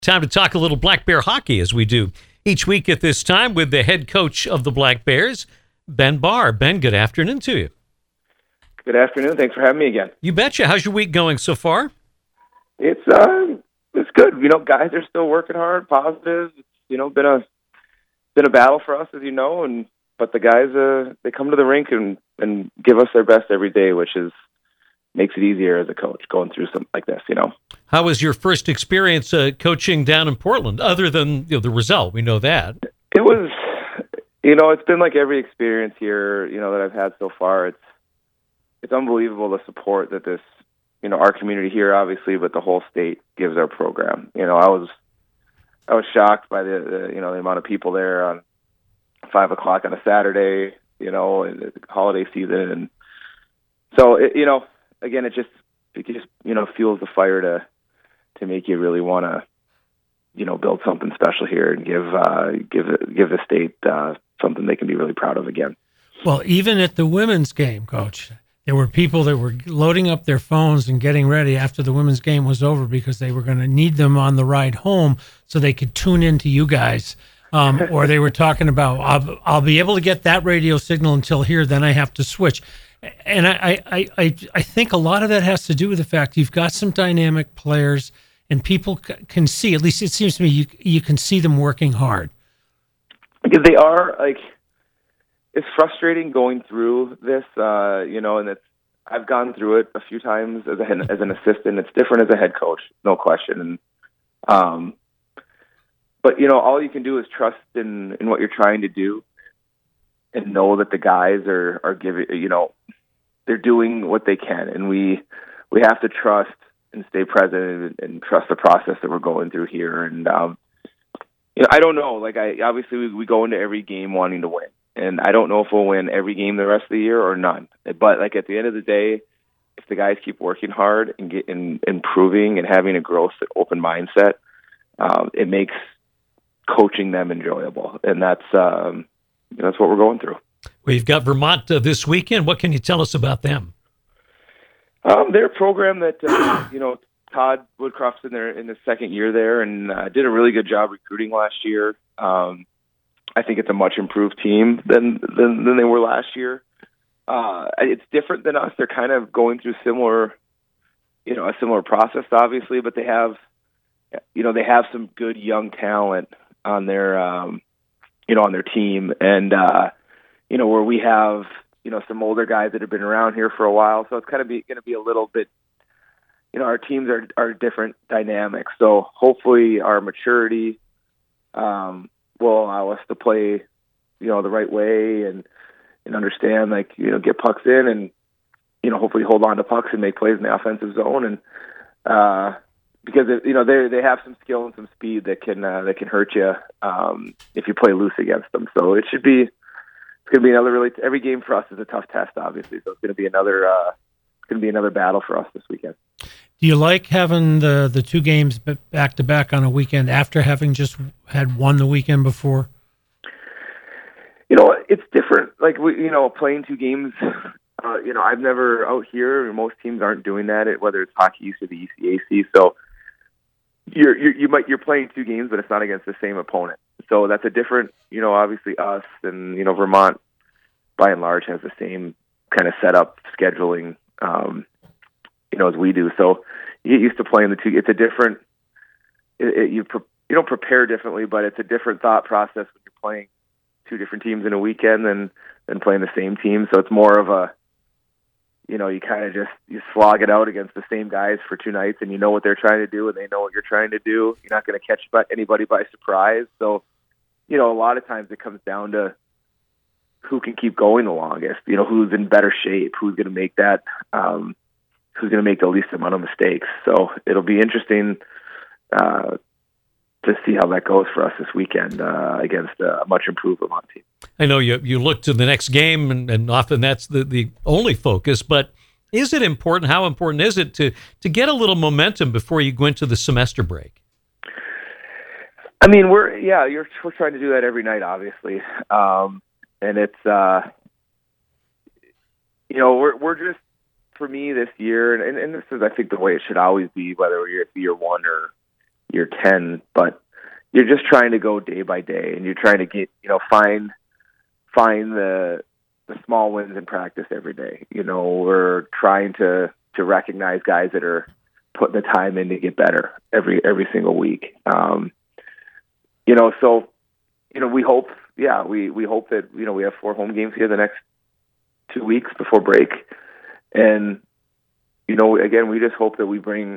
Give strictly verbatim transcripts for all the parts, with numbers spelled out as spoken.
Time to talk a little Black Bear hockey, as we do each week at this time, with the head coach of the Black Bears, Ben Barr. Ben, good afternoon to you. Good afternoon. Thanks for having me again. You betcha. How's your week going so far? It's uh, it's good. You know, guys are still working hard, positive. It's, you know, been a been a battle for us, as you know, and but the guys uh, they come to the rink and and give us their best every day, which is makes it easier as a coach going through something like this. You know. How was your first experience uh, coaching down in Portland, other than you know, the result? We know that. It was, you know, it's been like every experience here, you know, that I've had so far. It's it's unbelievable the support that this, you know, our community here, obviously, but the whole state gives our program. You know, I was I was shocked by the, the you know, the amount of people there on five o'clock on a Saturday, you know, and the holiday season, and so it, you know, again, it just it just you know fuels the fire to. to make you really want to, you know, build something special here and give uh, give give the state uh, something they can be really proud of again. Well, even at the women's game, Coach, there were people that were loading up their phones and getting ready after the women's game was over because they were going to need them on the ride home so they could tune into you guys. Um, or they were talking about, I'll, I'll be able to get that radio signal until here, then I have to switch. And I, I, I, I think a lot of that has to do with the fact you've got some dynamic players and people c- can see, at least it seems to me, you you can see them working hard. Because they are, like, it's frustrating going through this, uh, you know, and it's, I've gone through it a few times as, a, as an assistant. It's different as a head coach, no question. And, um, but, you know, all you can do is trust in, in what you're trying to do and know that the guys are, are giving, you know, they're doing what they can. And we, we have to trust and stay present and, and trust the process that we're going through here. And, um, you know, I don't know, like I, obviously we, we go into every game wanting to win, and I don't know if we'll win every game the rest of the year or none. But like at the end of the day, if the guys keep working hard and get in, improving and having a growth, open mindset, um, it makes coaching them enjoyable. And that's, um, that's what we're going through. Well, you've got Vermont uh, this weekend. What can you tell us about them? Um, they're a program that, uh, you know, Todd Woodcroft's in their in the second year there, and uh, did a really good job recruiting last year. Um, I think it's a much improved team than than, than they were last year. Uh, it's different than us. They're kind of going through similar, you know, a similar process, obviously, but they have, you know, they have some good young talent on their, um, you know, on their team, and uh, you know, where we have, you know, some older guys that have been around here for a while. So it's kind of be, going to be a little bit, you know, our teams are, are different dynamics. So hopefully our maturity um, will allow us to play, you know, the right way and, and understand, like, you know, get pucks in and, you know, hopefully hold on to pucks and make plays in the offensive zone. And uh, because, it, you know, they they have some skill and some speed that can, uh, that can hurt you um, if you play loose against them. So it should be, it's going to be another really, every game for us is a tough test, obviously. So it's going to be another, uh, it's going to be another battle for us this weekend. Do you like having the, the two games back to back on a weekend after having just had one the weekend before? You know, it's different. Like, we, you know, playing two games, uh, you know, I've never out here, most teams aren't doing that, whether it's Hockey East or the E C A C. So you're, you're, you might, you're playing two games, but it's not against the same opponent. So that's a different, you know, obviously us and, you know, Vermont by and large has the same kind of setup scheduling, um, you know, as we do. So you get used to playing the two. It's a different, it, it, you, pre, you don't prepare differently, but it's a different thought process when you're playing two different teams in a weekend than, than playing the same team. So it's more of a, you know, you kind of just, you slog it out against the same guys for two nights and you know what they're trying to do and they know what you're trying to do. You're not going to catch anybody by surprise. So, you know, a lot of times it comes down to who can keep going the longest, you know, who's in better shape, who's going to make that, um, who's going to make the least amount of mistakes. So it'll be interesting uh, to see how that goes for us this weekend uh, against a much improved Vermont team. I know you you look to the next game, and, and often that's the, the only focus, but is it important, how important is it to, to get a little momentum before you go into the semester break? I mean, we're, yeah, you're, we're trying to do that every night, obviously. Um, and it's, uh, you know, we're, we're just, for me this year, and, and this is, I think, the way it should always be, whether you're at year one or, year ten, but you're just trying to go day by day, and you're trying to get, you know, find find the the small wins in practice every day. You know, we're trying to to recognize guys that are putting the time in to get better every every single week. Um, you know, so you know, we hope, yeah, we we hope that, you know, we have four home games here the next two weeks before break, and you know, again, we just hope that we bring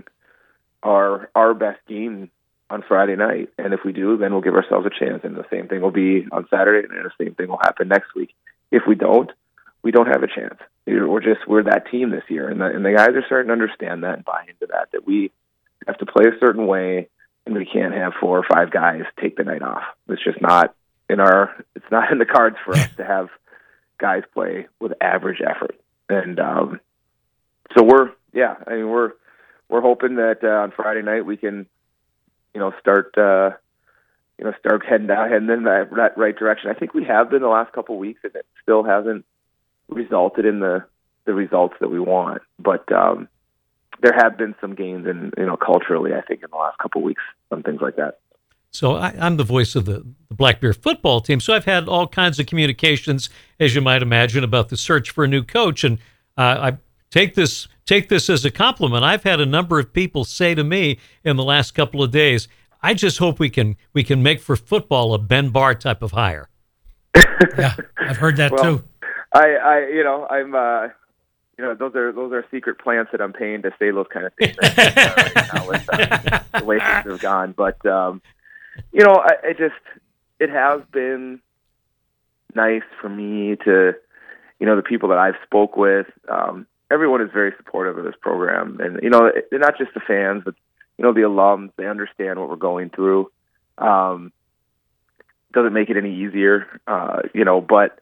our our best game on Friday night, and if we do, then we'll give ourselves a chance, and the same thing will be on Saturday, and the same thing will happen next week. If we don't, we don't have a chance. We're just we're that team this year, and the, and the guys are starting to understand that and buy into that, that we have to play a certain way, and we can't have four or five guys take the night off. It's just not in our it's not in the cards for us to have guys play with average effort, and um, so we're yeah, I mean we're we're hoping that uh, on Friday night we can, you know, start, uh, you know, start heading down, heading in that, that right direction. I think we have been the last couple of weeks, and it still hasn't resulted in the, the results that we want. But um, there have been some gains, in, you know, culturally, I think, in the last couple of weeks on things like that. So I, I'm the voice of the, the Black Bear football team. So I've had all kinds of communications, as you might imagine, about the search for a new coach, and uh, I take this. Take this as a compliment. I've had a number of people say to me in the last couple of days, I just hope we can we can make for football a Ben Barr type of hire. Yeah, I've heard that well, too. I, I, you know, I'm, uh, you know, those are those are secret plants that I'm paying to say those kind of things right now with uh, the way things have gone. But um, you know, I, I just it has been nice for me to, you know, the people that I've spoke with. Um, Everyone is very supportive of this program, and you know, they're not just the fans, but you know, the alums. They understand what we're going through. Um, doesn't make it any easier, uh, you know, but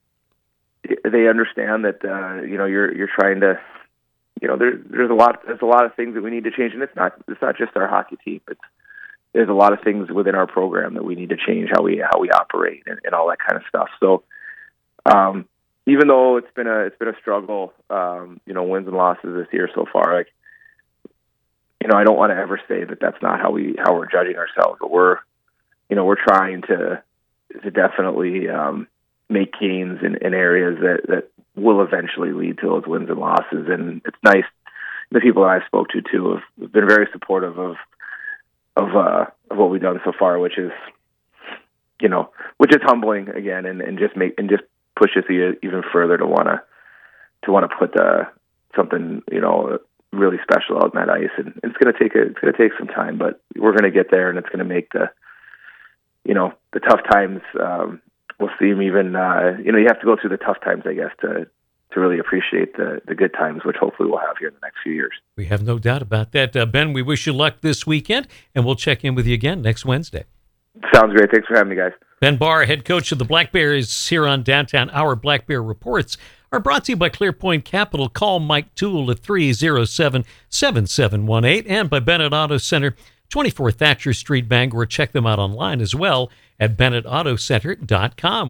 they understand that uh, you know you're you're trying to, you know, there, there's a lot there's a lot of things that we need to change, and it's not it's not just our hockey team. It's there's a lot of things within our program that we need to change how we how we operate and, and all that kind of stuff. So. Um, Even though it's been a it's been a struggle, um, you know, wins and losses this year so far. Like, you know, I don't want to ever say that that's not how we how we're judging ourselves, but we're, you know, we're trying to to definitely um, make gains in, in areas that, that will eventually lead to those wins and losses. And it's nice. The people that I spoke to too have been very supportive of of uh, of what we've done so far, which is, you know, which is humbling again, and, and just make and just. push us even further to want to to want to put uh, something, you know, really special out in that ice, and it's going to take a, it's going to take some time, but we're going to get there, and it's going to make the, you know, the tough times. Um, we'll seem even, uh, you know, you have to go through the tough times, I guess, to to really appreciate the the good times, which hopefully we'll have here in the next few years. We have no doubt about that, uh, Ben. We wish you luck this weekend, and we'll check in with you again next Wednesday. Sounds great. Thanks for having me, guys. Ben Barr, head coach of the Black Bears here on Downtown. Our Black Bear Reports are brought to you by ClearPoint Capital. Call Mike Toole at three oh seven, seven seven one eight and by Bennett Auto Center, twenty-four Thatcher Street, Bangor. Check them out online as well at bennett auto center dot com.